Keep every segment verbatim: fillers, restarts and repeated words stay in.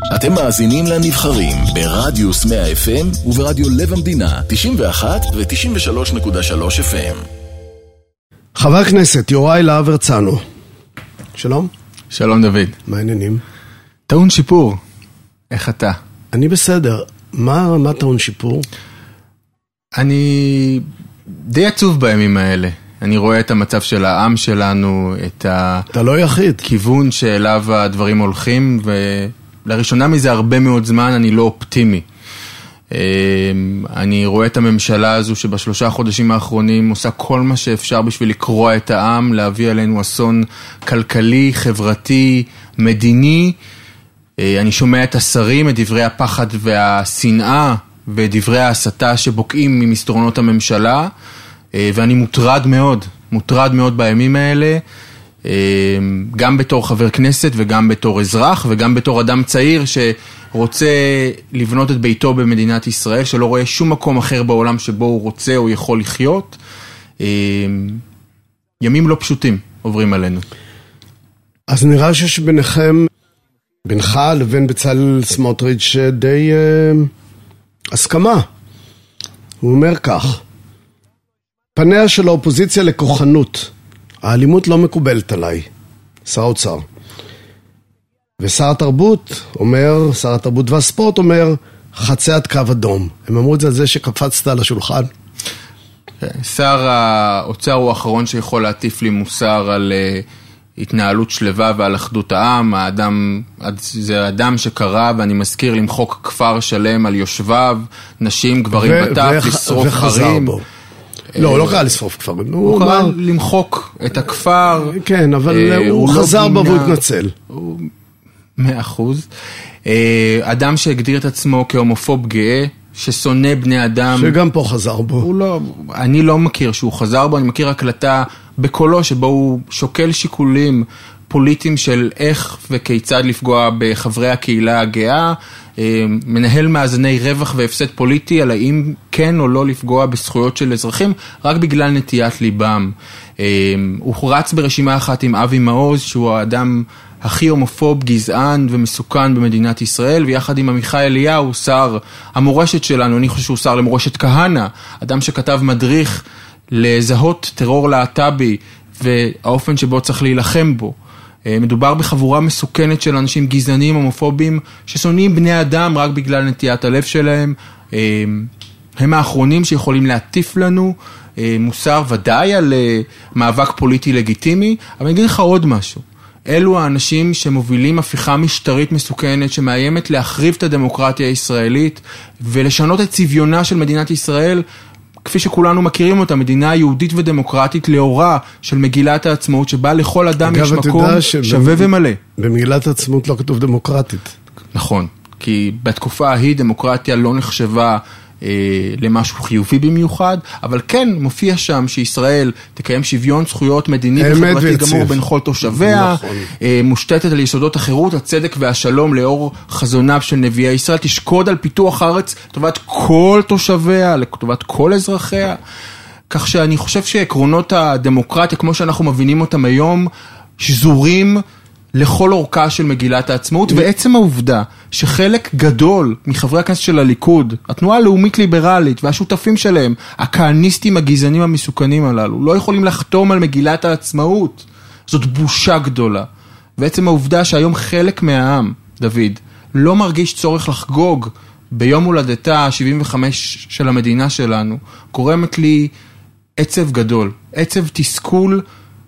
אתם מאזינים לנבחרים ברדיוס מאה אף אם וברדיו לב המדינה תשעים ואחת ו-תשעים ושלוש נקודה שלוש אף אם. חבר הכנסת יוראי להב הרצנו, שלום. שלום דוד. מה העניינים? טעון שיפור. איך אתה? אני בסדר. מה, מה טעון שיפור? אני די עצוב בימים האלה. אני רואה את המצב של העם שלנו, את אתה לא יחיד. הכיוון שאליו הדברים הולכים, ולראשונה מזה הרבה מאוד זמן אני לא אופטימי. אני רואה את הממשלה הזו שבשלושה חודשים האחרונים עושה כל מה שאפשר בשביל לקרוע את העם, להביא עלינו אסון כלכלי, חברתי, מדיני. אני שומע את השרים, את דברי הפחד והשנאה ודברי ההסתה שבוקעים ממסדרונות הממשלה, ואני מוטרד מאוד, מוטרד מאוד בימים האלה, גם בתור חבר כנסת וגם בתור אזרח וגם בתור אדם צעיר שרוצה לבנות את ביתו במדינת ישראל, שלא רואה שום מקום אחר בעולם שבו הוא רוצה או יכול לחיות. ימים לא פשוטים עוברים עלינו. אז נראה שיש ביניכם, בינך לבין בצלאל סמוטריץ' די אה, הסכמה. הוא אומר כך: פניה של האופוזיציה לכוחנות. האלימות לא מקובלת עליי, שר האוצר. ושר התרבות אומר, שר התרבות והספורט אומר, חציית קו אדום. הם אמרו את זה על זה שקפצת על השולחן. שר האוצר הוא האחרון שיכול להטיף לי מוסר על התנהלות שלווה ועל אחדות העם. האדם, זה האדם שקרא, ואני מזכיר, למחוק כפר שלם על יושביו, נשים, גברים בטף, לשרוף חרים. בו. לא, הוא לא קרא לשרוף כפרים. הוא קרא למחוק את הכפר. כן, אבל הוא חזר בו והוא התנצל. מאה אחוז. אדם שהגדיר את עצמו כהומופוב גאה, ששונא בני אדם. שגם פה חזר בו. הוא לא, אני לא מכיר שהוא חזר בו, אני מכיר הקלטה בקולו שבו הוא שוקל שיקולים פוליטיים של איך וכיצד לפגוע בחברי הקהילה הגאה, מנהל מאזני רווח והפסד פוליטי על האם כן או לא לפגוע בזכויות של אזרחים רק בגלל נטיית ליבם. הוא רץ ברשימה אחת עם אבי מעוז, שהוא האדם הכי הומופוב, גזען ומסוכן במדינת ישראל, ויחד עם עמיחי אליהו, שר המורשת שלנו, אני חושב שהוא שר למורשת כהנא, אדם שכתב מדריך לזהות טרור להט"בי והאופן שבו צריך להילחם בו. מדובר בחבורה מסוכנת של אנשים גזענים, הומופובים, ששונאים בני אדם רק בגלל נטיית הלב שלהם. הם האחרונים שיכולים להטיף לנו מוסר ודאי על מאבק פוליטי לגיטימי, אבל אני אגיד לך עוד משהו. אלו האנשים שמובילים הפיכה משטרית מסוכנת, שמאיימת להחריב את הדמוקרטיה הישראלית, ולשנות את צביונה של מדינת ישראל, כפי שכולנו מכירים אותה, מדינה יהודית ודמוקרטית לאורה של מגילת העצמאות, שבה לכל אדם יש מקום שווה ומלא. במגילת העצמאות לא כתוב דמוקרטית. נכון, כי בתקופה ההיא דמוקרטיה לא נחשבה אה, למשהו חיובי במיוחד, אבל כן מופיע שם שישראל תקיים שוויון זכויות מדיני וחברתי גמור בין כל תושביה, נכון. אה, מושתתת על יסודות החירות, הצדק והשלום לאור חזונם של נביאי ישראל, תשקוד על פיתוח הארץ לטובת כל תושביה, לטובת כל אזרחיה. כך שאני חושב שעקרונות הדמוקרטיה, כמו שאנחנו מבינים אותם היום, שזורים לכל אורכה של מגילת העצמאות, ועצם העובדה שחלק גדול מחברי הכנסת של הליכוד, התנועה הלאומית ליברלית והשותפים שלהם, הכהניסטים הגזענים המסוכנים הללו, לא יכולים לחתום על מגילת העצמאות, זאת בושה גדולה. ועצם העובדה שהיום חלק מהעם, דוד, לא מרגיש צורך לחגוג ביום הולדתה ה-שבעים וחמש של המדינה שלנו, גורמת לי עצב גדול, עצב תסכול.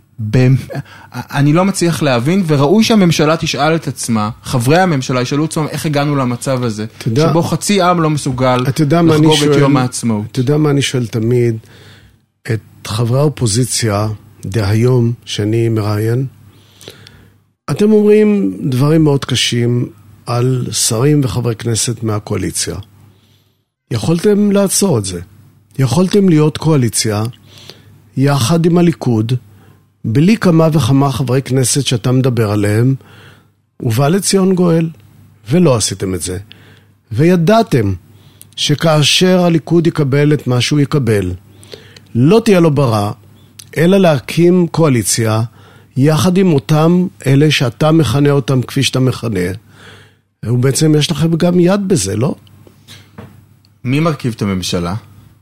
אני לא מצליח להבין, וראוי שהממשלה תשאל את עצמה, חברי הממשלה ישאלו את עצמם איך הגענו למצב הזה, שבו חצי עם לא מסוגל לחגוג את יום העצמאות. אתה יודע מה אני שואל תמיד את חברי האופוזיציה דהיום שאני מראיין? אתם אומרים דברים מאוד קשים על שרים וחברי כנסת מהקואליציה. יכולתם לעצור את זה. יכולתם להיות קואליציה יחד עם הליכוד, בלי כמה וכמה חברי כנסת שאתה מדבר עליהם, ובא לציון גואל, ולא עשיתם את זה. וידעתם שכאשר הליכוד יקבל את מה שהוא יקבל, לא תהיה לו ברע, אלא להקים קואליציה, יחד עם אותם אלה שאתה מכנה אותם כפי שאתה מכנה, ובעצם יש לכם גם יד בזה, לא? מי מרכיב את הממשלה?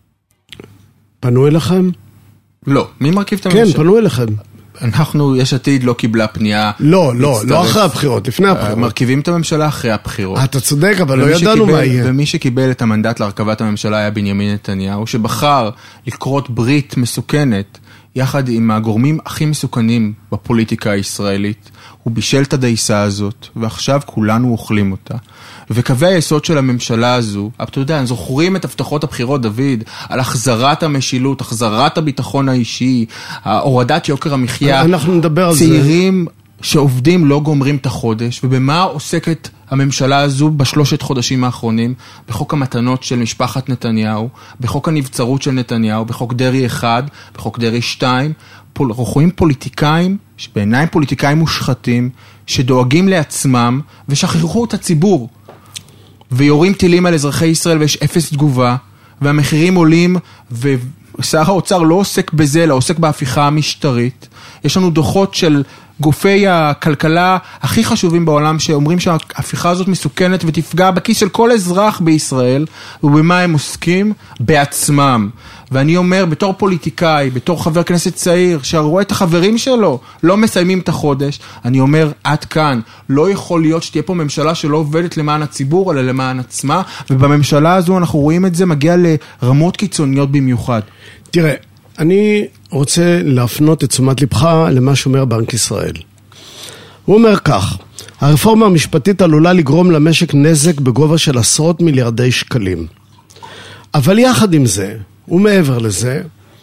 פנו אליכם? לא, מי מרכיב את הממשלה? כן, פנו אליכם. אנחנו, יש עתיד, לא קיבלה פנייה. לא, לא, לא אחרי הבחירות, לפני הבחירות. מרכיבים את הממשלה אחרי הבחירות. אתה צודק, אבל לא ידענו מה יהיה. ומי שקיבל את המנדט להרכבת הממשלה היה בנימין נתניהו, שבחר לקרות ברית מסוכנת, יחד עם הגורמים הכי מסוכנים בפוליטיקה הישראלית. הוא בישל את הדייסה הזאת, ועכשיו כולנו אוכלים אותה. וקווי היסוד של הממשלה הזו, אתה יודע, זוכרים את הבטחות הבחירות, דוד, על החזרת המשילות, החזרת הביטחון האישי, הורדת יוקר המחיה. אנחנו נדבר על זה. צעירים שעובדים לא גומרים את החודש, ובמה עוסקת הממשלה הזו בשלושת חודשים האחרונים? בחוק המתנות של משפחת נתניהו, בחוק הנבצרות של נתניהו, בחוק דרי אחד, בחוק דרי שתיים, אנחנו רואים פוליטיקאים, שבעיניים פוליטיקאים מושחתים, שדואגים לעצמם ושכחו את הציבור. ויורים טילים על אזרחי ישראל ויש אפס תגובה, והמחירים עולים, ושר האוצר לא עוסק בזה, אלא עוסק בהפיכה המשטרית. יש לנו דוחות של גופי הכלכלה הכי חשובים בעולם, שאומרים שההפיכה הזאת מסוכנת ותפגע בכיס של כל אזרח בישראל, ובמה הם עוסקים? בעצמם. ואני אומר, בתור פוליטיקאי, בתור חבר כנסת צעיר, שרואה את החברים שלו, לא מסיימים את החודש, אני אומר, עד כאן, לא יכול להיות שתהיה פה ממשלה שלא עובדת למען הציבור, אלא למען עצמה, ובממשלה הזו אנחנו רואים את זה מגיע לרמות קיצוניות במיוחד. תראה, אני רוצה להפנות את תשומת לבך למה שאומר בנק ישראל. הוא אומר כך, הרפורמה המשפטית עלולה לגרום למשק נזק בגובה של עשרות מיליארדי שקלים. אבל יחד עם זה, ומעבר לזה,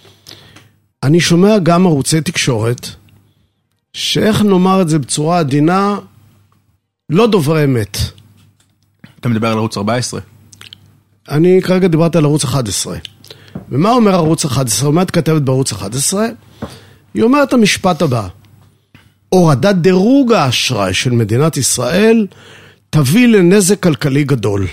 אני שומע גם ערוצי תקשורת, שאיך נאמר את זה בצורה עדינה, לא דוברי אמת. אתה מדבר על ערוץ ארבע עשרה. אני כרגע דיברתי על ערוץ אחת עשרה. ומה אומר ערוץ אחת עשרה? אומרת כתבת בערוץ אחת עשרה, היא אומרת המשפט הבא, הורדת דירוג האשראי של מדינת ישראל תביא לנזק כלכלי גדול.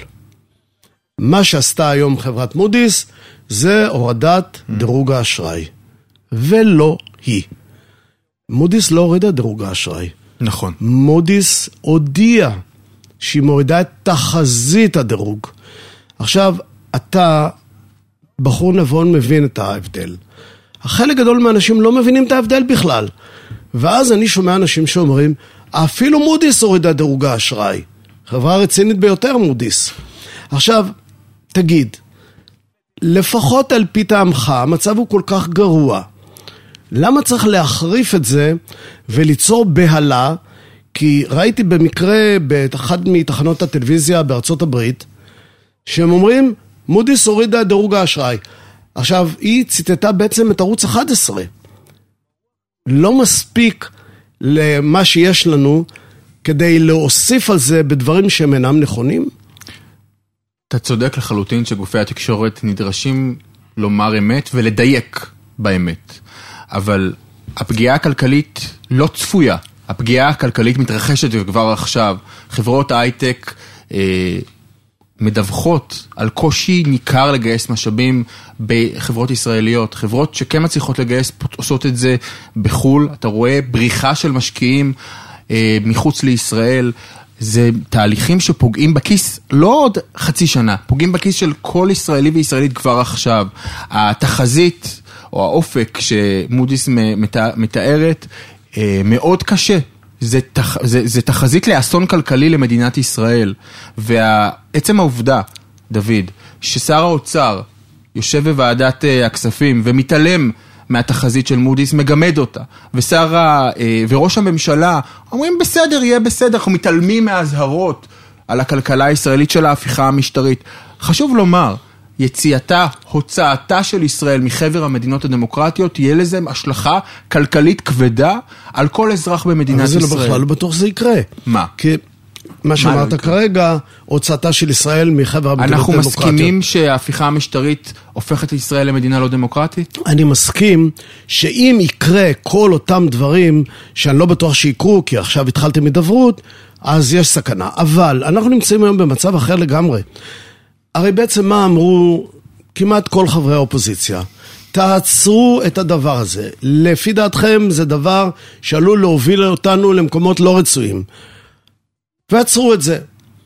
מה שעשתה היום חברת מודי'ס זה הורדת דירוג האשראי, ולא היא. מודי'ס לא הורידה דירוג האשראי. נכון. מודי'ס הודיעה שהיא מורידה את תחזית הדירוג. עכשיו, אתה בחור נבון מבין את ההבדל. החלק גדול מהאנשים לא מבינים את ההבדל בכלל. ואז אני שומע אנשים שאומרים, אפילו מודי'ס הורידה דירוג האשראי. חברה רצינית ביותר מודי'ס. עכשיו, תגיד, לפחות על פי טעמך, המצב הוא כל כך גרוע. למה צריך להחריף את זה וליצור בהלה? כי ראיתי במקרה באחד מתחנות הטלוויזיה בארצות הברית, שהם אומרים, מודי'ס הורידה דירוג האשראי. עכשיו, היא ציטטה בעצם את ערוץ אחת עשרה. לא מספיק למה שיש לנו כדי להוסיף על זה בדברים שהם אינם נכונים? אתה צודק לחלוטין שגופי התקשורת נדרשים לומר אמת ולדייק באמת. אבל הפגיעה הכלכלית לא צפויה. הפגיעה הכלכלית מתרחשת כבר עכשיו. חברות ההייטק אה, מדווחות על קושי ניכר לגייס משאבים בחברות ישראליות. חברות שכן מצליחות לגייס עושות את זה בחול. אתה רואה בריחה של משקיעים אה, מחוץ לישראל. זה תהליכים שפוגעים בכיס, לא עוד חצי שנה, פוגעים בכיס של כל ישראלי וישראלית כבר עכשיו. התחזית או האופק שמודי'ס מתארת מאוד קשה. זה, תח, זה, זה תחזית לאסון כלכלי למדינת ישראל. ועצם העובדה, דוד, ששר האוצר יושב בוועדת הכספים ומתעלם מהתחזית של מודי'ס, מגמד אותה. ושר ה... וראש הממשלה אומרים בסדר, יהיה בסדר, אנחנו מתעלמים מהזהרות על הכלכלה הישראלית של ההפיכה המשטרית. חשוב לומר, יציאתה, הוצאתה של ישראל מחבר המדינות הדמוקרטיות, תהיה לזה השלכה כלכלית כבדה על כל אזרח במדינת ישראל. אבל זה לא בכלל, לא בטוח זה יקרה. מה? כי מה שאמרת כרגע, הוצאתה של ישראל מחבר המדינות הדמוקרטיות. אנחנו מסכימים שההפיכה המשטרית הופכת את ישראל למדינה לא דמוקרטית? אני מסכים שאם יקרה כל אותם דברים שאני לא בטוח שיקרו, כי עכשיו התחלתם מדברות, אז יש סכנה. אבל אנחנו נמצאים היום במצב אחר לגמרי. הרי בעצם מה אמרו כמעט כל חברי האופוזיציה? תעצרו את הדבר הזה. לפי דעתכם זה דבר שעלול להוביל אותנו למקומות לא רצויים. ועצרו את זה.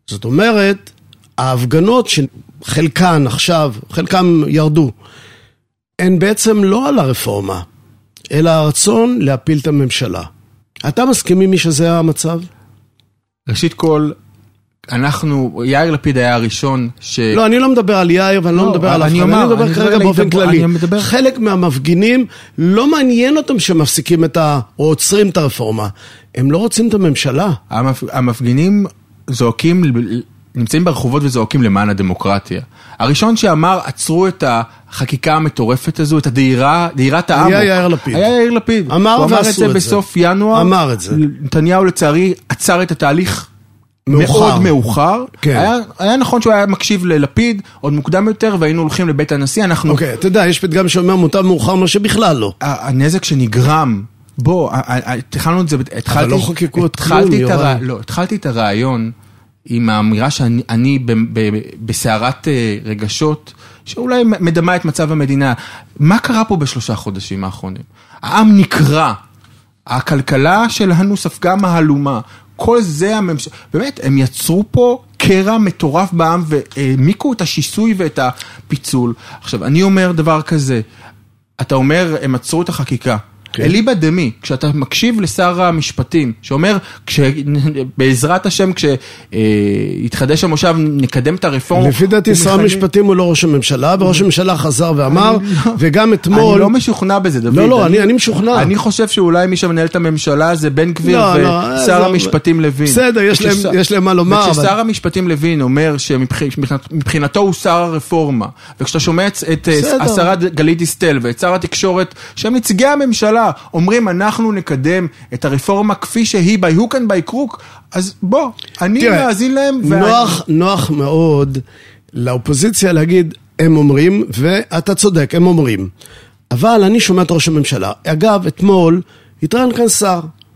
זאת אומרת, ההפגנות שחלקן עכשיו, חלקם ירדו, הן בעצם לא על הרפורמה, אלא הרצון להפיל את הממשלה. אתה מסכים עם מי שזה המצב? ראשית כל, אנחנו, יאיר לפיד היה הראשון ש... לא, אני לא מדבר על יאיר ואני לא, לא מדבר על אף אחד, אני מדבר כרגע באופן כללי. מדבר... חלק מהמפגינים לא מעניין אותם שמפסיקים את ה... או עוצרים את הרפורמה. הם לא רוצים את הממשלה. המפ... המפגינים זועקים, נמצאים ברחובות וזועקים למען הדמוקרטיה. הראשון שאמר, עצרו את החקיקה המטורפת הזו, את הדהירה, דהירת העם. היה יאיר לפיד. היה יאיר לפיד. אמר ועשו את זה. הוא אמר את זה בסוף ינואר. אמר את זה. נתניהו לצערי עצר את התהליך מאוד מאוחר. כן. היה, היה נכון שהוא היה מקשיב ללפיד, עוד מוקדם יותר, והיינו הולכים לבית הנשיא, אנחנו... אוקיי, אתה יודע, יש פתגם שאומר מוטב מאוחר מה שבכלל לא. הנזק שנגרם, בוא, התחלנו את זה, אבל לא חוקקו את כלום, יורם. לא, התחלתי את הרעיון עם האמירה שאני בסערת רגשות, שאולי מדמה את מצב המדינה. מה קרה פה בשלושה חודשים האחרונים? העם נקרא, הכלכלה שלנו ספגה מהלומה, כל זה הממשלה, באמת, הם יצרו פה קרע מטורף בעם והעמיקו את השיסוי ואת הפיצול. עכשיו, אני אומר דבר כזה, אתה אומר, הם עצרו את החקיקה. אליבא דמי, כשאתה מקשיב לשר המשפטים, שאומר, בעזרת השם, כשיתחדש המושב, נקדם את הרפורמה. לפי דעתי, שר המשפטים הוא לא ראש הממשלה, וראש הממשלה חזר ואמר, וגם אתמול... אני לא משוכנע בזה, דוד. לא, לא, אני משוכנע. אני חושב שאולי מי שמנהל את הממשלה זה בן גביר ושר המשפטים לוין. בסדר, יש להם מה לומר. וכששר המשפטים לוין אומר שמבחינתו הוא שר הרפורמה, וכשאתה שומע את השרה גלית דיסטל ואת שר התקשורת, שהם נציגי הממשלה, אומרים אנחנו נקדם את הרפורמה כפי שהיא by hook and by crook, אז בוא, אני מאזין להם. נוח, נוח מאוד לאופוזיציה להגיד הם אומרים, ואתה צודק, הם אומרים. אבל אני שומע את ראש הממשלה. אגב, אתמול התראיין כאן שר.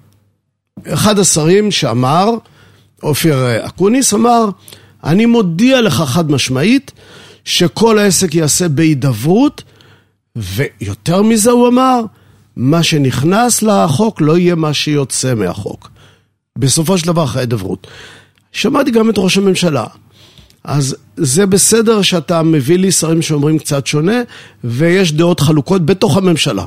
אחד השרים שאמר, אופיר אקוניס אמר, אני מודיע לך חד משמעית, שכל העסק יעשה בהידברות, ויותר מזה הוא אמר, מה שנכנס לחוק לא יהיה מה שיוצא מהחוק. בסופו של דבר אחרי דברות. שמעתי גם את ראש הממשלה. אז זה בסדר שאתה מביא לי שרים שאומרים קצת שונה, ויש דעות חלוקות בתוך הממשלה.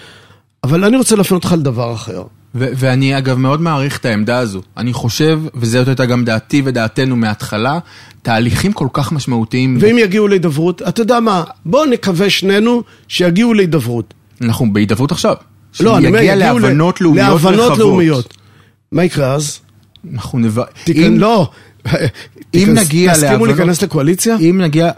אבל אני רוצה להפנות אותך לדבר אחר. ו- ואני אגב מאוד מעריך את העמדה הזו. אני חושב, וזאת הייתה גם דעתי ודעתנו מההתחלה, תהליכים כל כך משמעותיים. ואם יגיעו להידברות, אתה יודע מה, בואו נקווה שנינו שיגיעו להידברות. אנחנו בהידברות עכשיו. לא, אני אומר, יגיע להבנות לאומיות רחבות. להבנות לאומיות. מה יקרה אז? אנחנו נבוא... תיקן, לא. אם נגיע להבנות... תסכימו להיכנס לקואליציה? אם נגיע...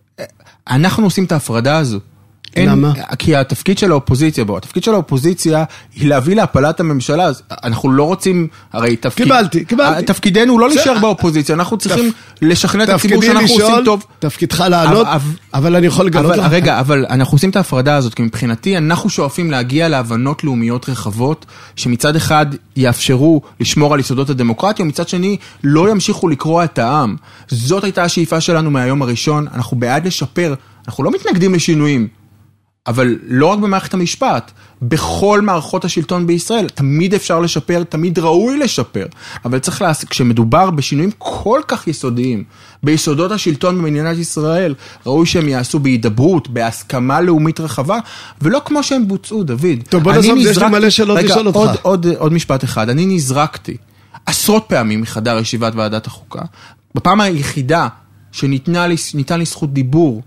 אנחנו עושים את ההפרדה הזו. למה? כי התפקיד של האופוזיציה בו, התפקיד של האופוזיציה היא להביא להפלת הממשלה, אז אנחנו לא רוצים, הרי תפקיד... קיבלתי, קיבלתי. תפקידנו הוא לא להישאר באופוזיציה, אנחנו צריכים לשכנע את הציבור שאנחנו עושים טוב. תפקידך לענות, אבל אני יכול לגלות לך. רגע, אבל אנחנו עושים את ההפרדה הזאת, כי מבחינתי אנחנו שואפים להגיע להבנות לאומיות רחבות, שמצד אחד יאפשרו לשמור על יסודות הדמוקרטיה, ומצד שני לא ימשיכו לקרוא את העם. זאת הייתה השאיפה שלנו מהיום הראשון, אנחנו בעד לשפר, אנחנו לא מתנגדים לשינויים. אבל לא רק במערכת המשפט, בכל מערכות השלטון בישראל, תמיד אפשר לשפר, תמיד ראוי לשפר, אבל צריך לעשות, כשמדובר בשינויים כל כך יסודיים, ביסודות השלטון במדינת ישראל, ראוי שהם יעשו בהידברות, בהסכמה לאומית רחבה, ולא כמו שהם בוצעו, דוד. טוב, בוא נזרוק, יש לי מלא שאלות לשאול אותך. עוד, עוד, עוד משפט אחד, אני נזרקתי עשרות פעמים מחדר ישיבת ועדת החוקה, בפעם היחידה שניתנה לי, ניתן לי זכות דיבור,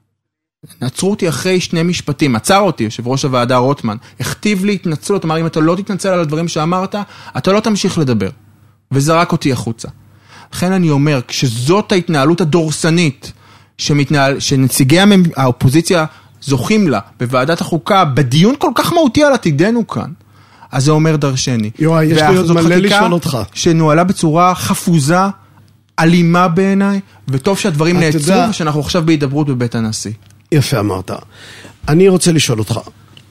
נעצרו אותי אחרי שני משפטים, עצר אותי יושב ראש הוועדה רוטמן, הכתיב לי התנצלות, אמר אם אתה לא תתנצל על הדברים שאמרת, אתה לא תמשיך לדבר, וזרק אותי החוצה. לכן אני אומר, כשזאת ההתנהלות הדורסנית, שמתנהל, שנציגי האופוזיציה זוכים לה בוועדת החוקה, בדיון כל כך מהותי על עתידנו כאן, אז זה אומר דרשני. יואי, יש לי עוד מלא לשאול אותך. שנועלה בצורה חפוזה, אלימה בעיניי, וטוב שהדברים נעצרו, ושאנחנו עכשיו בהידברות בבית הנשיא. יפה אמרת. אני רוצה לשאול אותך.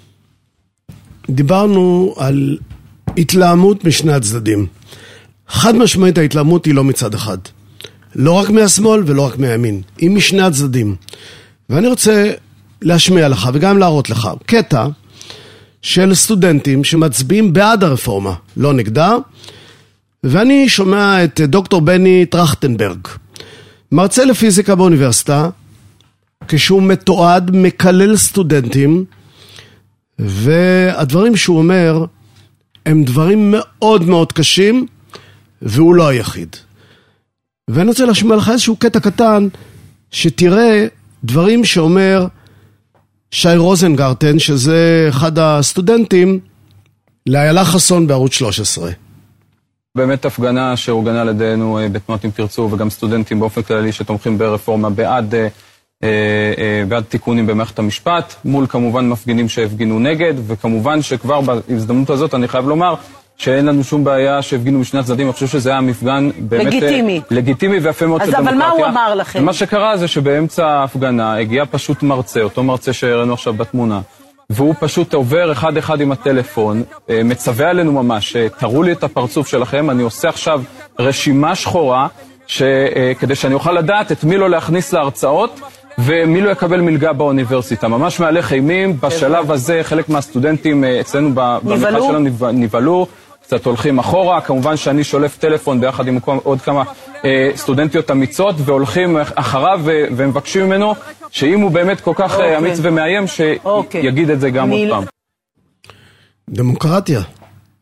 דיברנו על התלהמות משני הצדדים. חד משמעית ההתלהמות היא לא מצד אחד. לא רק מהשמאל ולא רק מהימין. היא משני הצדדים. ואני רוצה להשמיע לך וגם להראות לך קטע של סטודנטים שמצביעים בעד הרפורמה, לא נגדה, ואני שומע את דוקטור בני טרכטנברג, מרצה לפיזיקה באוניברסיטה, כשהוא מתועד, מקלל סטודנטים, והדברים שהוא אומר הם דברים מאוד מאוד קשים, והוא לא היחיד. ואני רוצה להשמיע לך איזשהו קטע קטן, שתראה דברים שאומר שי רוזנגרטן, שזה אחד הסטודנטים, לאיילה חסון בערוץ שלוש עשרה. באמת הפגנה שאורגנה על ידינו בתנועת אם תרצו, וגם סטודנטים באופן כללי שתומכים ברפורמה בעד, בעד תיקונים במערכת המשפט, מול כמובן מפגינים שהפגינו נגד, וכמובן שכבר בהזדמנות הזאת אני חייב לומר, שאין לנו שום בעיה שהפגינו משני הצדדים, אני חושב שזה היה מפגן באמת לגיטימי. לגיטימי ויפה מאוד של דמוקרטיה. אבל מה הוא אמר לכם? ומה שקרה זה שבאמצע ההפגנה הגיע פשוט מרצה, אותו מרצה שהראינו עכשיו בתמונה, והוא פשוט עובר אחד אחד עם הטלפון, מצווה עלינו ממש, תראו לי את הפרצוף שלכם, אני עושה עכשיו רשימה שחורה, כדי שאני אוכל לדעת את מי לא להכניס להרצאות, ומי לא יקבל מלגה באוניברסיטה. ממש מהלך אימים, בשלב הזה חלק מהסטודנטים אצלנו במחאה שלנו נבלו, קצת הולכים אחורה, כמובן שאני שולף טלפון ביחד עם עוד כמה אה, סטודנטיות אמיצות, והולכים אחריו ומבקשים ממנו, שאם הוא באמת כל כך אוקיי. אמיץ ומאיים, שיגיד אוקיי. את זה גם עוד פעם. דמוקרטיה.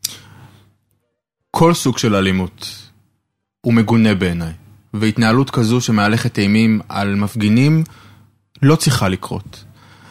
כל סוג של אלימות הוא מגונה בעיניי, והתנהלות כזו שמהלכת אימים על מפגינים לא צריכה לקרות.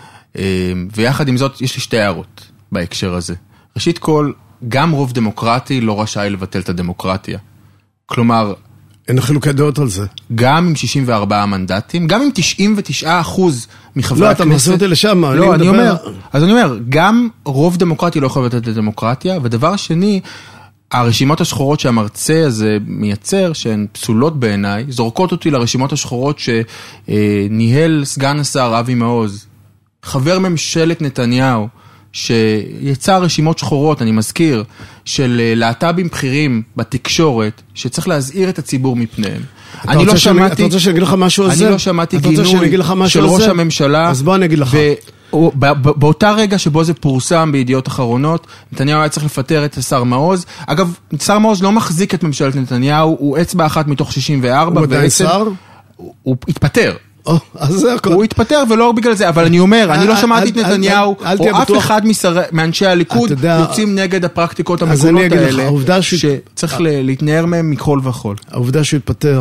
ויחד עם זאת יש לי שתי הערות בהקשר הזה. ראשית כל, גם רוב דמוקרטי לא רשאי לבטל את הדמוקרטיה. כלומר, אין חילוקי דעות על זה. גם עם שישים וארבעה מנדטים, גם עם תשעים ותשעה אחוז מחברי לא, הכנסת. אתה מחזיר אותי לשם. לא, אני, אני אומר, אז אני אומר, גם רוב דמוקרטי לא יכול לבטל את הדמוקרטיה, ודבר שני, הרשימות השחורות שהמרצה הזה מייצר, שהן פסולות בעיניי, זורקות אותי לרשימות השחורות שניהל סגן השר אבי מעוז, חבר ממשלת נתניהו, שיצא רשימות שחורות, אני מזכיר, של להט"בים בכירים בתקשורת, שצריך להזהיר את הציבור מפניהם. אני לא שמעתי... אתה רוצה שאני אגיד לך משהו על זה? אני לא שמעתי גינוי של ראש הממשלה. אז בוא אני אגיד לך. באותה רגע שבו זה פורסם בידיעות אחרונות, נתניהו היה צריך לפטר את השר מעוז. אגב, שר מעוז לא מחזיק את ממשלת נתניהו, הוא אצבע אחת מתוך שישים וארבע. הוא עדיין שר? הוא התפטר. הוא התפטר ולא בגלל זה, אבל אני אומר, אני לא שמעתי את נתניהו, או אף אחד מאנשי הליכוד, יוצאים נגד הפרקטיקות המקולות האלה, שצריך להתנער מהם מכל וכל. העובדה שהוא התפטר,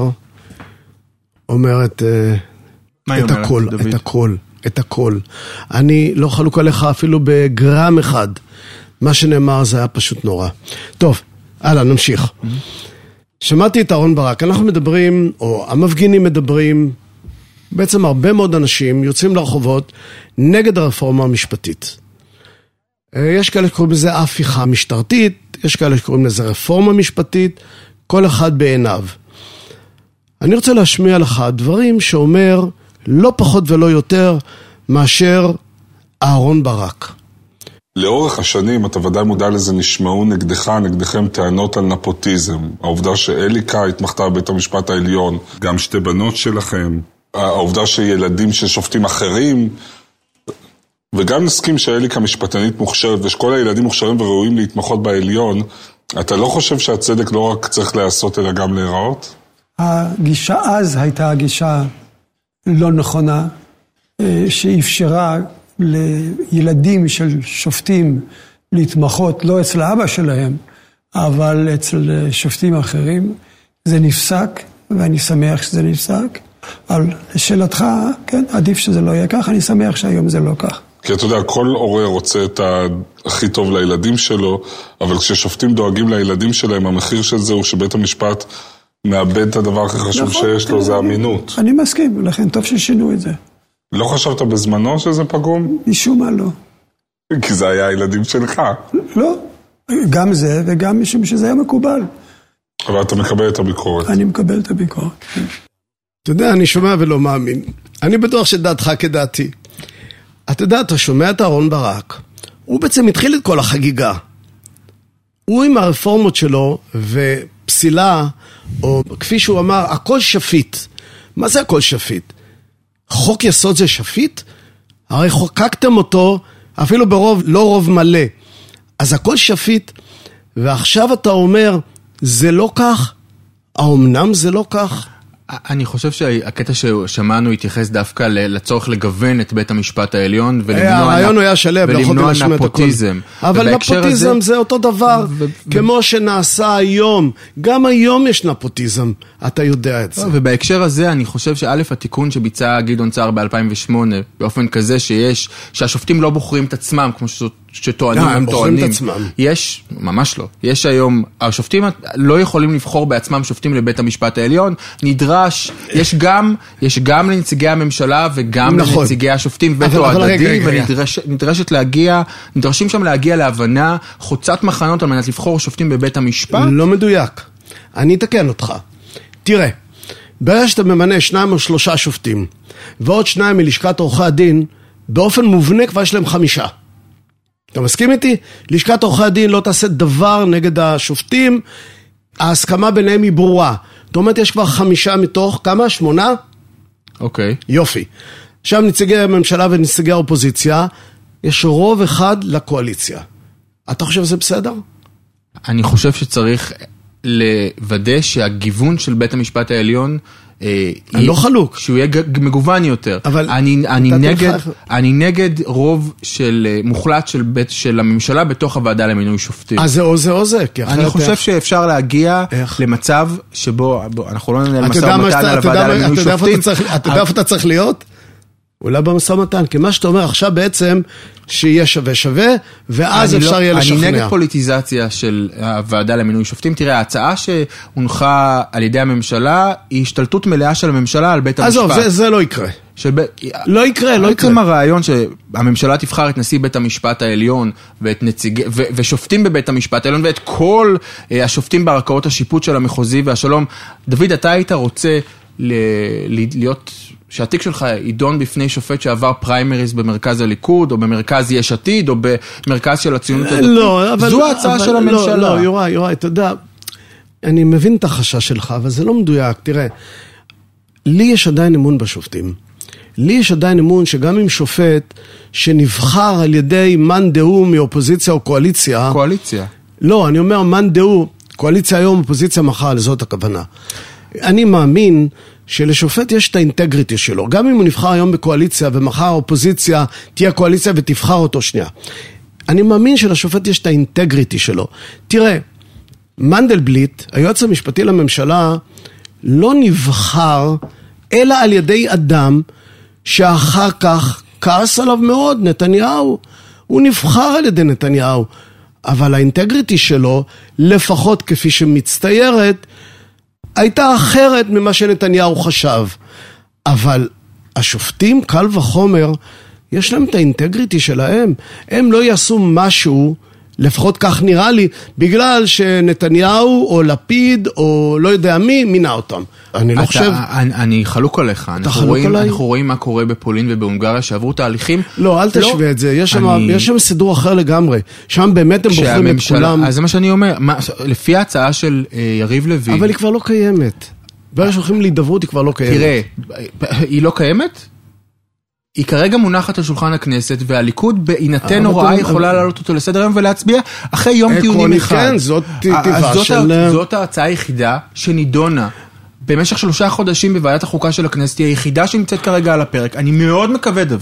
אומרת את הכל, את הכל, את הכל. אני לא חלוק עליך אפילו בגרם אחד. מה שנאמר זה היה פשוט נורא. טוב, הלאה, נמשיך. שמעתי את אהרון ברק, אנחנו מדברים, או המפגינים מדברים, בעצם הרבה מאוד אנשים יוצאים לרחובות נגד הרפורמה המשפטית. יש כאלה שקוראים לזה הפיכה משטרתית, יש כאלה שקוראים לזה רפורמה משפטית, כל אחד בעיניו. אני רוצה להשמיע לך דברים שאומר לא פחות ולא יותר מאשר אהרון ברק. לאורך השנים, אתה ודאי מודע לזה, נשמעו נגדך, נגדכם טענות על נפוטיזם. העובדה שאליקה התמחתה בבית המשפט העליון, גם שתי בנות שלכם, העובדה שילדים ששופטים אחרים, וגם נסכים שאליקה משפטנית מוכשרת, ושכל הילדים מוכשרים וראויים להתמחות בעליון, אתה לא חושב שהצדק לא רק צריך לעשות, אלא גם להיראות? הגישה אז הייתה הגישה לא נכונה, שאפשרה לילדים של שופטים להתמחות, לא אצל האבא שלהם, אבל אצל שופטים אחרים. זה נפסק, ואני שמח שזה נפסק. על שאלתך, כן, עדיף שזה לא יהיה כך, אני שמח שהיום זה לא כך. כי אתה יודע, כל הורה רוצה את הכי טוב לילדים שלו, אבל כששופטים דואגים לילדים שלהם, המחיר של זה הוא שבית המשפט מאבד את הדבר הכי חשוב שיש לו, זה אמינות. אני מסכים, לכן טוב ששינו את זה. לא חשבת בזמנו שזה פגום? משום מה לא. כי זה היה הילדים שלך. לא, גם זה וגם משום שזה היה מקובל. אבל אתה מקבל את הביקורת. אני מקבל את הביקורת. אתה יודע, אני שומע ולא מאמין. אני בטוח שדעתך כדעתי. אתה יודע, אתה שומע את אהרון ברק. הוא בעצם התחיל את כל החגיגה. הוא עם הרפורמות שלו ופסילה, או כפי שהוא אמר, הכל שפיט. מה זה הכל שפיט? חוק יסוד זה שפיט? הרי חוקקתם אותו אפילו ברוב, לא רוב מלא. אז הכל שפיט, ועכשיו אתה אומר, זה לא כך? האומנם זה לא כך? אני חושב שהקטע ששמענו התייחס דווקא לצורך לגוון את בית המשפט העליון הרעיון היה שלב, ולמנוע נפוטיזם. אבל נפוטיזם זה אותו דבר, כמו שנעשה היום. גם היום יש נפוטיזם, אתה יודע את זה. ובהקשר הזה אני חושב שא' התיקון שביצע גדעון סער ב-אלפיים ושמונה, באופן כזה שיש, שהשופטים לא בוחרים את עצמם, כמו שזאת שטוענים, הם טוענים. יש, ממש לא. יש היום, השופטים לא יכולים לבחור בעצמם שופטים לבית המשפט העליון, נדרש, יש גם, יש גם לנציגי הממשלה וגם לנציגי השופטים וטו הדדי, ונדרשת להגיע, נדרשים שם להגיע להבנה חוצת מחנות על מנת לבחור שופטים בבית המשפט. לא מדויק. אני אתקן אותך. תראה, ברגע שאתה ממנה שניים או שלושה שופטים, ועוד שניים מלשכת עורכי הדין, באופן מובנה כבר יש להם חמישה. אתה מסכים איתי? לשכת עורכי הדין לא תעשה דבר נגד השופטים, ההסכמה ביניהם היא ברורה. זאת אומרת, יש כבר חמישה מתוך, כמה? שמונה? אוקיי. Okay. יופי. עכשיו נציגי הממשלה ונציגי האופוזיציה, יש רוב אחד לקואליציה. אתה חושב שזה בסדר? אני חושב שצריך לוודא שהגיוון של בית המשפט העליון אני לא חלוק. שהוא יהיה מגוון יותר. אבל אני נגד, אני נגד רוב של מוחלט של בית של הממשלה בתוך הוועדה למינוי שופטים. אז זה או זה או זה. אני חושב שאפשר להגיע למצב שבו אנחנו לא ננהל משא ומתן על הוועדה למינוי שופטים. אתה יודע איפה אתה צריך להיות? אולי במשא ומתן, כי מה שאתה אומר עכשיו בעצם שיהיה שווה שווה, ואז אפשר יהיה לשכנע. אני נגד פוליטיזציה של הוועדה למינוי שופטים. תראה, ההצעה שהונחה על ידי הממשלה היא השתלטות מלאה של הממשלה על בית המשפט. עזוב, זה לא יקרה. לא יקרה, לא יקרה. בעצם הרעיון שהממשלה תבחר את נשיא בית המשפט העליון ואת נציג ושופטים בבית המשפט העליון ואת כל השופטים בערכאות השיפוט של המחוזי והשלום. דוד, אתה היית רוצה להיות שהתיק שלך יידון בפני שופט שעבר פריימריז במרכז הליכוד, או במרכז יש עתיד, או במרכז של הציונות הדתית. לא, אבל... זו ההצעה של הממשלה. לא, לא, יוראי, יוראי, אתה יודע, אני מבין את החשש שלך, אבל זה לא מדויק. תראה, לי יש עדיין אמון בשופטים. לי יש עדיין אמון שגם עם שופט שנבחר על ידי מן דהו מאופוזיציה או קואליציה... קואליציה. לא, אני אומר מן דהו, קואליציה היום, אופוזיציה מחר, לזאת הכוונה. אני מאמין שלשופט יש את האינטגריטי שלו, גם אם הוא נבחר היום בקואליציה ומחר האופוזיציה תהיה קואליציה ותבחר אותו שנייה. אני מאמין שלשופט יש את האינטגריטי שלו. תראה, מנדלבליט, היועץ המשפטי לממשלה, לא נבחר אלא על ידי אדם שאחר כך כעס עליו מאוד, נתניהו. הוא נבחר על ידי נתניהו, אבל האינטגריטי שלו, לפחות כפי שמצטיירת, הייתה אחרת ממה שנתניהו חשב. אבל השופטים, קל וחומר, יש להם את האינטגריטי שלהם. הם לא יעשו משהו, לפחות כך נראה לי, בגלל שנתניהו או לפיד או לא יודע מי, מינה אותם. אני לא חושב... אני חלוק עליך. אנחנו רואים מה קורה בפולין ובהונגריה שעברו תהליכים. לא, אל תשווה את זה. יש שם סידור אחר לגמרי. שם באמת הם בוחרים את כולם. אז זה מה שאני אומר. לפי ההצעה של יריב לוין... אבל היא כבר לא קיימת. ברגע שהולכים להידברות היא כבר לא קיימת. תראה, היא לא קיימת? היא כרגע מונחת על שולחן הכנסת, והליכוד בהינתן הוראה יכולה לעלות אותו לסדר היום ולהצביע אחרי יום טיעונים אחד. כן, זאת טבעה של... זאת ההצעה היחידה שנידונה במשך שלושה חודשים בוועדת החוקה של הכנסת, היא היחידה שנמצאת כרגע על הפרק. אני מאוד מקווה, דוד,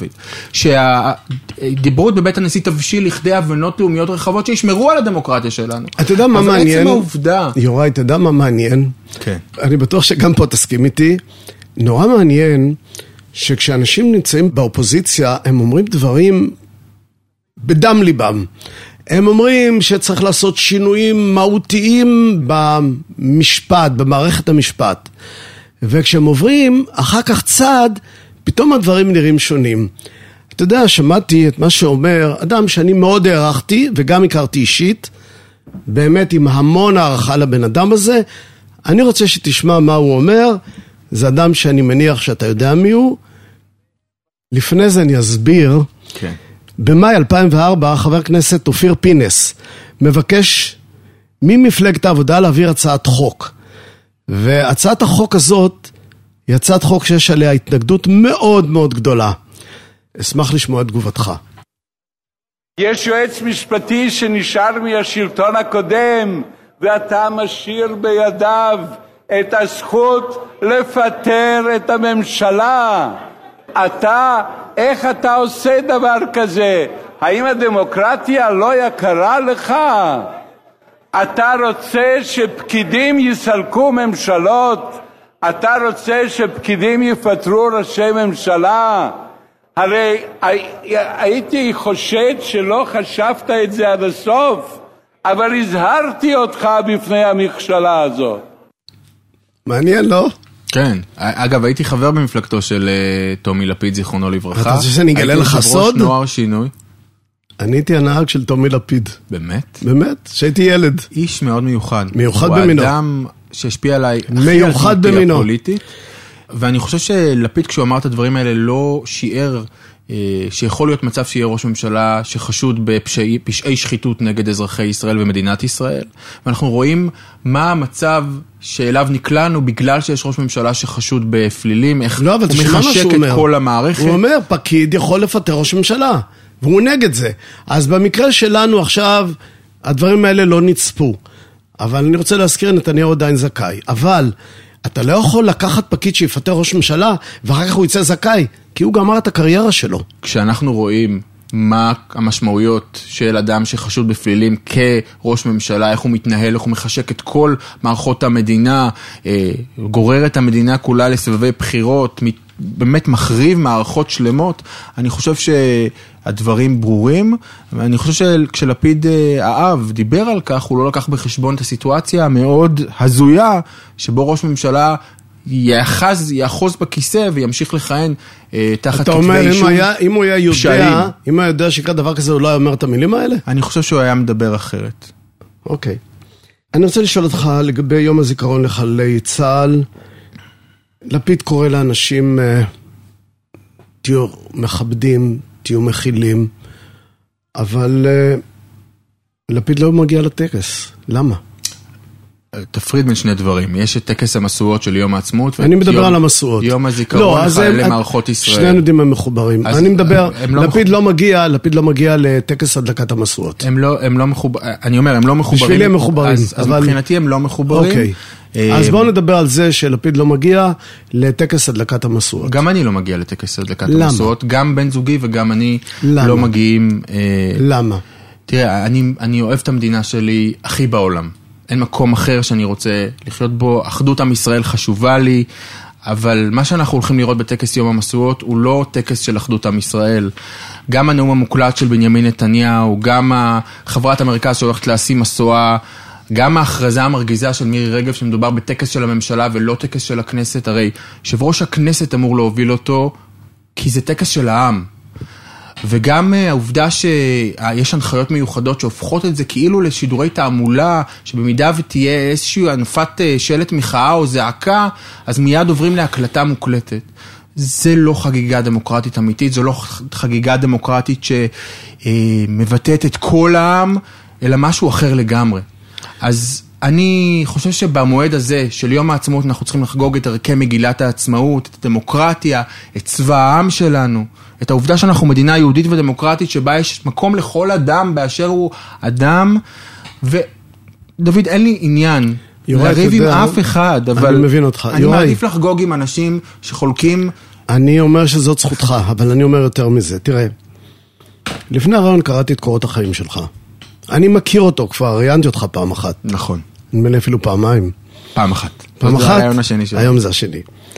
שהדיברות בבית הנשיא תבשיל לכדי הבנות לאומיות רחבות שישמרו על הדמוקרטיה שלנו. אתה יודע מה מעניין? אבל עצם העובדה... יוראי, אתה יודע מה מעניין? כן. אני בטוח שגם פה תסכים איתי. נורא מעניין שכשאנשים נמצאים באופוזיציה, הם אומרים דברים בדם ליבם. הם אומרים שצריך לעשות שינויים מהותיים במשפט, במערכת המשפט. וכשהם עוברים, אחר כך צעד, פתאום הדברים נראים שונים. אתה יודע, שמעתי את מה שאומר אדם שאני מאוד הערכתי, וגם הכרתי אישית, באמת עם המון הערכה לבן אדם הזה. אני רוצה שתשמע מה הוא אומר. זה אדם שאני מניח שאתה יודע מי הוא. לפני זה אני אסביר. כן. במאי אלפיים וארבע חבר כנסת אופיר פינס מבקש ממפלגת העבודה להעביר הצעת חוק. והצעת החוק הזאת היא הצעת חוק שיש עליה התנגדות מאוד מאוד גדולה. אשמח לשמוע את תגובתך. יש יועץ משפטי שנשאר מהשלטון הקודם, ואתה משאיר בידיו את הזכות לפטר את הממשלה. אתה, איך אתה עושה דבר כזה? האם הדמוקרטיה לא יקרה לך? אתה רוצה שפקידים יסלקו ממשלות? אתה רוצה שפקידים יפטרו ראשי ממשלה? הרי הייתי חושד שלא חשבת את זה עד הסוף, אבל הזהרתי אותך בפני המכשלה הזאת. מעניין, לא? כן. אגב, הייתי חבר במפלגתו של טומי לפיד, זיכרונו לברכה. אתה חושב שאני אגלה לך סוד? הייתי יושב ראש נוער שינוי. אני הייתי הנהג של טומי לפיד. באמת? באמת, שהייתי ילד. איש מאוד מיוחד. מיוחד במינו. הוא האדם שהשפיע עליי מיוחד במינו. הפוליטית. ואני חושב שלפיד, כשהוא אמר את הדברים האלה, לא שיער שיכול להיות מצב שיהיה ראש ממשלה שחשוד בפשעי שחיתות נגד אזרחי ישראל ומדינת ישראל. ואנחנו רואים מה המצב שאליו נקלענו בגלל שיש ראש ממשלה שחשוד בפלילים, איך לא, הוא מחשק את אומר. כל המערכת. הוא אומר, פקיד יכול לפטר ראש ממשלה, והוא נגד זה. אז במקרה שלנו עכשיו, הדברים האלה לא נצפו. אבל אני רוצה להזכיר, נתניהו עדיין זכאי. אבל אתה לא יכול לקחת פקיד שיפטר ראש ממשלה, ואחר כך הוא יצא זכאי, כי הוא גמר את הקריירה שלו. כשאנחנו רואים מה המשמעויות של אדם שחשוד בפלילים כראש ממשלה, איך הוא מתנהל, איך הוא מחשק את כל מערכות המדינה, גורר את המדינה כולה לסבבי בחירות, באמת מחריב מערכות שלמות, אני חושב שהדברים ברורים, ואני חושב שכשלפיד האב דיבר על כך, הוא לא לקח בחשבון את הסיטואציה המאוד הזויה, שבו ראש ממשלה יאחז, יאחוז בכיסא וימשיך לכהן אה, תחת כתבי אישום. אתה אומר, אם הוא היה יודע, אם הוא היה יודע שיקרה דבר כזה, הוא לא היה אומר את המילים האלה? אני חושב שהוא היה מדבר אחרת. אוקיי. אני רוצה לשאול אותך לגבי יום הזיכרון לחללי צה"ל. לפיד קורא לאנשים, תהיו מכבדים, תהיו מכילים, אבל לפיד לא מגיע לטקס. למה? תפריד בין שני דברים. יש את טקס המשואות של יום העצמאות. אני מדבר על המשואות. יום הזיכרון לחללי מערכות ישראל. שני יודעים הם מחוברים. אני מדבר, לפיד לא מגיע, לפיד לא מגיע לטקס הדלקת המשואות. הם לא, הם לא מחוברים. אני אומר, הם לא מחוברים. בשבילי הם מחוברים. אז מבחינתי הם לא מחוברים. אוקיי. אז בואו נדבר על זה שלפיד לא מגיע לטקס הדלקת המשואות. גם אני לא מגיע לטקס הדלקת המשואות. גם בן זוגי וגם אני לא מגיעים. למה? תראה, אני אוהב את המדינה שלי הכי בעולם. אין מקום אחר שאני רוצה לחיות בו, אחדות עם ישראל חשובה לי, אבל מה שאנחנו הולכים לראות בטקס יום המשואות הוא לא טקס של אחדות עם ישראל. גם הנאום המוקלט של בנימין נתניהו, גם חברת המרכז שהולכת להשיא משואה, גם ההכרזה המרגיזה של מירי רגב שמדובר בטקס של הממשלה ולא טקס של הכנסת, הרי יושב ראש הכנסת אמור להוביל אותו כי זה טקס של העם. וגם העובדה שיש הנחיות מיוחדות שהופכות את זה כאילו לשידורי תעמולה, שבמידה ותהיה איזושהי הנפת שלט מחאה או זעקה, אז מיד עוברים להקלטה מוקלטת. זה לא חגיגה דמוקרטית אמיתית, זו לא חגיגה דמוקרטית שמבטאת את כל העם, אלא משהו אחר לגמרי. אז אני חושב שבמועד הזה של יום העצמאות אנחנו צריכים לחגוג את ערכי מגילת העצמאות, את הדמוקרטיה, את צבא העם שלנו, את העובדה שאנחנו מדינה יהודית ודמוקרטית שבה יש מקום לכל אדם באשר הוא אדם, ודוד, אין לי עניין לריב עם אף אחד, אבל אני מבין אותך. אני מעדיף לחגוג עם אנשים שחולקים. אני אומר שזאת זכותך, אבל אני אומר יותר מזה. תראה, לפני הרעיון קראתי את קורות החיים שלך. אני מכיר אותו כבר, ראיינתי אותך פעם אחת. נכון. אני מלא אפילו פעמיים. פעם אחת. פעם אחת? היום השני שלי. היום זה השני.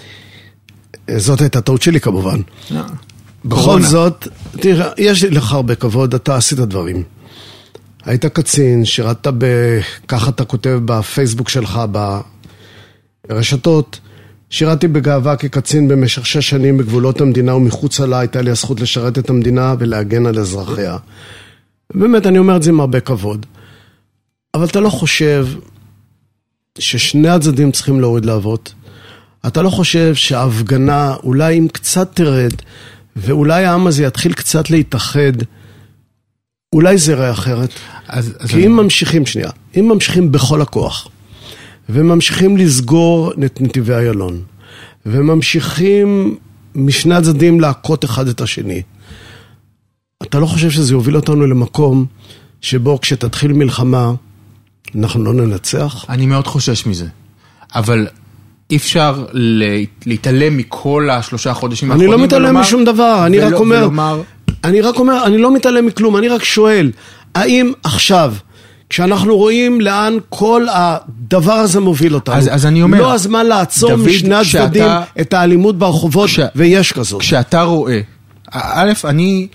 זאת הייתה טעות שלי כמובן. בכל זאת, תראה, יש לך הרבה כבוד, אתה עשית דברים. היית קצין, שירת ב... ככה אתה כותב בפייסבוק שלך, ברשתות, שירתי בגאווה כקצין במשך שש שנים בגבולות המדינה ומחוץ עלה, הייתה לי הזכות לשרת את המדינה ולהגן על אזרחיה. באמת, אני אומר את זה עם הרבה כבוד. אבל אתה לא חושב ששני הצדדים צריכים להוריד להבות? אתה לא חושב שההפגנה אולי אם קצת תרד, ואולי העם הזה יתחיל קצת להתאחד, אולי זה יראה אחרת? אז, אז כי אני... אם ממשיכים, שנייה, אם ממשיכים בכל הכוח, וממשיכים לסגור את נתיבי איילון, וממשיכים משני הצדדים להכות אחד את השני, אתה לא חושב שזה יוביל אותנו למקום שבו כשתתחיל מלחמה, אנחנו לא ננצח? אני מאוד חושש מזה. אבל אי אפשר להתעלם מכל השלושה חודשים האחרונים. אני לא מתעלם משום דבר, אני רק אומר, אני רק אומר, אני לא מתעלם מכלום, אני רק שואל, האם עכשיו, כשאנחנו רואים לאן כל הדבר הזה מוביל אותנו, אז, אז אני אומר, לא הזמן לעצור משני הצדדים את האלימות ברחובות, כש, ויש כזאת. כשאתה רואה, א', אני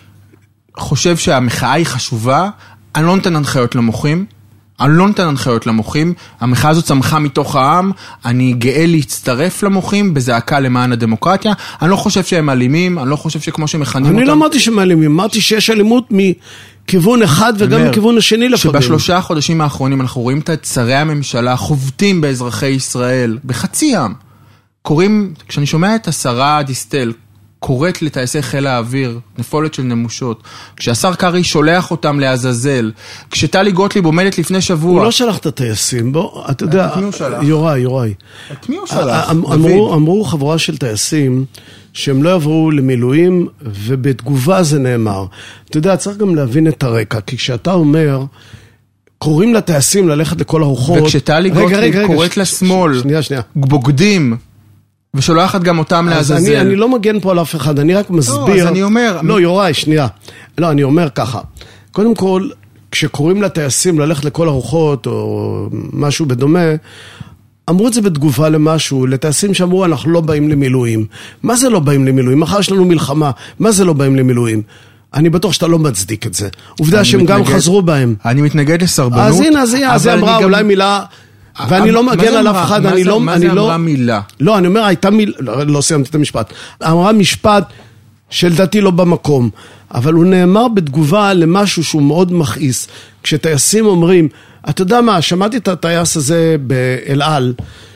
חושב שהמחאה היא חשובה, אני לא נותן הנחיות למוחים, אני לא נותן הנחיות למוחים, המחאה הזאת צמחה מתוך העם, אני גאה להצטרף למוחים בזעקה למען הדמוקרטיה, אני לא חושב שהם אלימים, אני לא חושב שכמו שמכנים אותם... אני לא אמרתי שהם אלימים, אמרתי שיש אלימות מכיוון אחד וגם מכיוון השני לפעמים. שבשלושה החודשים האחרונים אנחנו רואים את שרי הממשלה חובטים באזרחי ישראל, בחצי עם. קוראים, כשאני שומע את השרה דיסטל, קוראת לטייסי חיל האוויר, נפולת של נמושות, כשהשר קרי שולח אותם לעזאזל, כשטלי גוטליב עומדת לפני שבוע... הוא לא שלח את הטייסים, בוא, אתה יודע... את מי הוא שלח? יוראי, יוראי. את מי הוא שלח? אמרו, אמרו חברה של טייסים, שהם לא יעברו למילואים, ובתגובה זה נאמר. אתה יודע, צריך גם להבין את הרקע, כי כשאתה אומר... קוראים לטייסים ללכת לכל הרוחות... וכשטלי גוטליב קוראת לשמאל, שנייה, שנייה. בוגדים... ושולחת גם אותם לעזאזל. אני, אני לא מגן פה על אף אחד, אני רק מסביר... לא, אז אני אומר... לא, יוראי, שנייה. לא, אני אומר ככה. קודם כל, כשקוראים לטייסים ללכת לכל הרוחות, או משהו בדומה, אמרו את זה בתגובה למשהו, לטייסים שאמרו, אנחנו לא באים למילואים. מה זה לא באים למילואים? מחר יש לנו מלחמה. מה זה לא באים למילואים? אני בטוח שאתה לא מצדיק את זה. עובדה שהם גם חזרו בהם. אני מתנגד לסרבנות. אז הנה, אז הנה, אז היא אמרה אולי מילה... ואני לא מגן על אף אחד, אני לא... מה זה אמרה מילה? לא, אני אומר, הייתה מילה, לא סיימתי את המשפט. אמרה משפט שלדעתי לא במקום, אבל הוא נאמר בתגובה למשהו שהוא מאוד מכעיס. כשטייסים אומרים, אתה יודע מה, שמעתי את הטייס הזה באל על,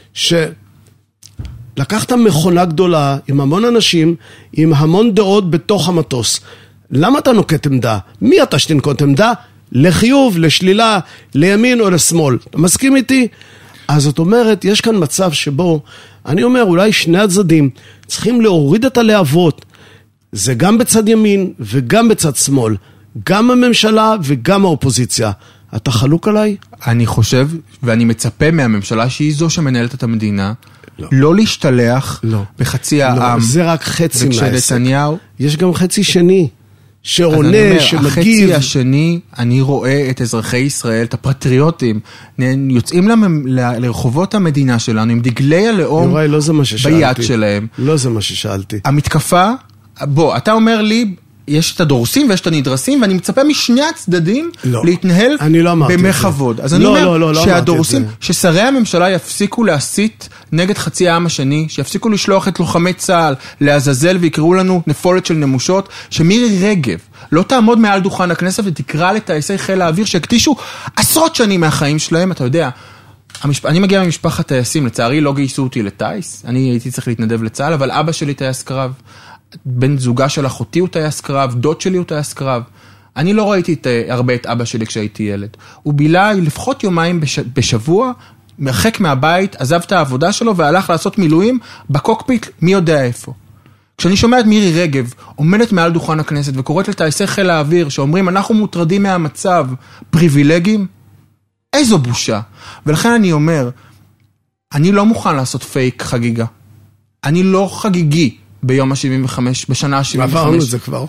שלקחת מכונה גדולה עם המון אנשים, עם המון דעות בתוך המטוס. למה אתה נוקט עמדה? מי אתה שתנקוט עמדה? לחיוב, לשלילה, לימין או לשמאל. אתה מסכים איתי? אז זאת אומרת, יש כאן מצב שבו, אני אומר, אולי שני הצדדים צריכים להוריד את הלהבות. זה גם בצד ימין וגם בצד שמאל. גם הממשלה וגם האופוזיציה. אתה חלוק עליי? אני חושב, ואני מצפה מהממשלה שהיא זו שמנהלת את המדינה, לא, לא להשתלח לא. בחצי העם. לא, זה רק חצי מהעסק. וכשנתניהו... יש גם חצי שני. שעונה, שמגיב. החצי השני, אני רואה את אזרחי ישראל, את הפטריוטים, יוצאים לרחובות המדינה שלנו, עם דגלי הלאום יוראי, לא זה מה ששאלתי. ביד שלהם. לא זה מה ששאלתי. המתקפה, בוא, אתה אומר לי, יש את הדורסים ויש את הנדרסים, ואני מצפה משני הצדדים לא. להתנהל לא במי כבוד. אז לא, אני אומר לא, לא, לא שהדורסים, ששרי הממשלה יפסיקו להסית נגד חצי העם השני, שיפסיקו לשלוח את לוחמי צה"ל לעזאזל ויקראו לנו נפולת של נמושות, שמירי רגב לא תעמוד מעל דוכן הכנסת ותקרא לטייסי חיל האוויר שהקדישו עשרות שנים מהחיים שלהם, אתה יודע. המשפ... אני מגיע ממשפחת טייסים, לצערי לא גייסו אותי לטייס, אני הייתי צריך להתנדב לצה"ל, אבל אבא שלי טייס קרב. בן זוגה של אחותי הוא טייס קרב, דוד שלי הוא טייס קרב. אני לא ראיתי את, הרבה את אבא שלי כשהייתי ילד. הוא בילה לפחות יומיים בש, בשבוע, מרחק מהבית, עזב את העבודה שלו והלך לעשות מילואים בקוקפיט, מי יודע איפה. כשאני שומע את מירי רגב, עומדת מעל דוכן הכנסת וקוראת לטייסי חיל האוויר, שאומרים אנחנו מוטרדים מהמצב, פריבילגים, איזו בושה. ולכן אני אומר, אני לא מוכן לעשות פייק חגיגה. אני לא חגיגי. ביום ה-שבעים וחמש, בשנה ה-שבעים וחמש. עברנו את זה כבר.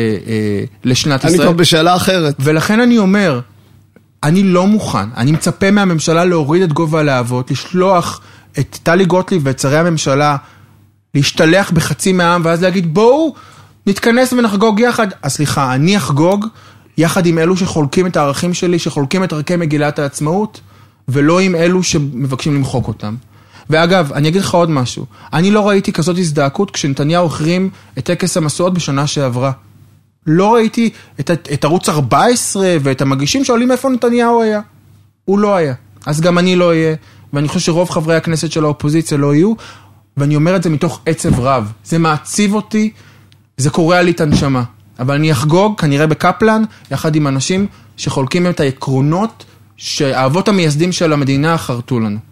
לשנת אני ישראל. כבר בשאלה אחרת. ולכן אני אומר, אני לא מוכן, אני מצפה מהממשלה להוריד את גובה הלהבות, לשלוח את טלי גוטליב ואת שרי הממשלה, להשתלח בחצי מהעם, ואז להגיד, בואו נתכנס ונחגוג יחד. אז סליחה, אני אחגוג יחד עם אלו שחולקים את הערכים שלי, שחולקים את ערכי מגילת העצמאות, ולא עם אלו שמבקשים למחוק אותם. ואגב, אני אגיד לך עוד משהו. אני לא ראיתי כזאת הזדעקות כשנתניהו החרים את טקס המסורת בשנה שעברה. לא ראיתי את, את ערוץ ארבע עשרה ואת המגישים שואלים איפה נתניהו היה. הוא לא היה. אז גם אני לא אהיה. ואני חושב שרוב חברי הכנסת של האופוזיציה לא יהיו. ואני אומר את זה מתוך עצב רב. זה מעציב אותי, זה קורע לי את הנשמה. אבל אני אחגוג, כנראה בקפלן, יחד עם אנשים שחולקים את העקרונות שהאבות המייסדים של המדינה חרטו לנו.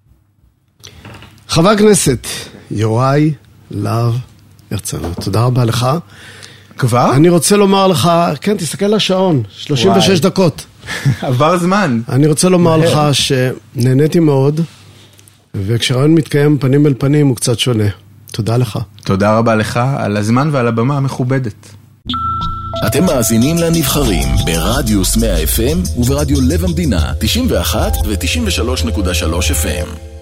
חבר הכנסת יוראי להב הרצנו, תודה רבה לך. כבר? אני רוצה לומר לך, כן, תסתכל לשעון, שלושים ושש דקות. עבר זמן. אני רוצה לומר לך שנהניתי מאוד, וכשרעיון מתקיים פנים אל פנים הוא קצת שונה. תודה לך. תודה רבה לך על הזמן ועל הבמה המכובדת. אתם מאזינים לנבחרים ברדיוס מאה אף אם וברדיו לב המדינה תשעים ואחת ו-תשעים ושלוש נקודה שלוש אף אם.